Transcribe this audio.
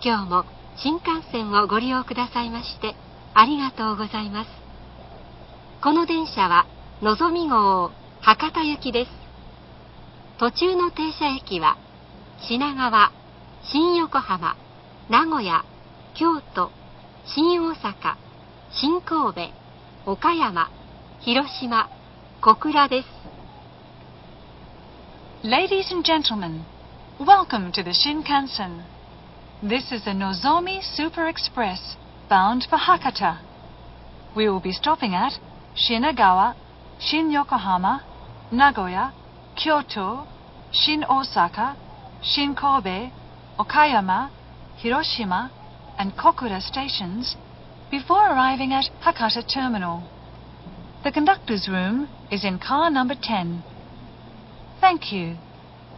今日も新幹線をご利用くださいましてありがとうございます。この電車はのぞみ号博多行きです。途中の停車駅は品川、新横浜、名古屋、京都、新大阪、新神戸、岡山、広島、小倉です。 Ladies and gentlemen, welcome to the Shinkansen. This is the Nozomi Super Express bound for Hakata. We will be stopping at Shinagawa, Shin Yokohama, Nagoya, Kyoto, Shin Osaka, Shin Kobe, Okayama, Hiroshima, and Kokura stations before arriving at Hakata Terminal. The conductor's room is in car number 10. Thank you.